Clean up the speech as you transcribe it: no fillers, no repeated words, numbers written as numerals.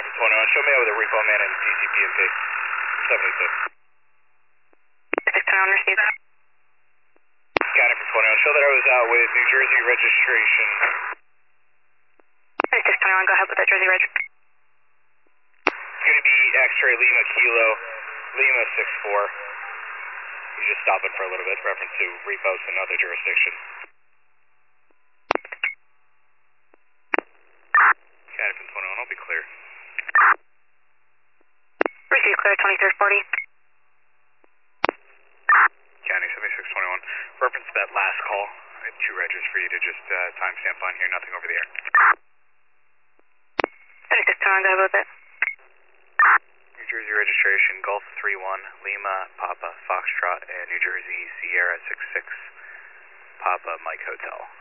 from 21. Show me out with a repo man and DCPMP. 72. 621 received. County from 21. Show that I was out with New Jersey registration. 621, go ahead with that Jersey reg. It's going to be X-ray Lima Kilo, Lima 64. He's just stopping for a little bit, reference to repos in other jurisdiction. County from 21, I'll be clear. Receive clear, 2340. County 7621. Reference to that last call. I have 2 registers for you to just timestamp on here, nothing over the air. 7621, go ahead with it. New Jersey registration, Gulf 31, Lima, Papa, Foxtrot, and New Jersey Sierra 66, Papa, Mike Hotel.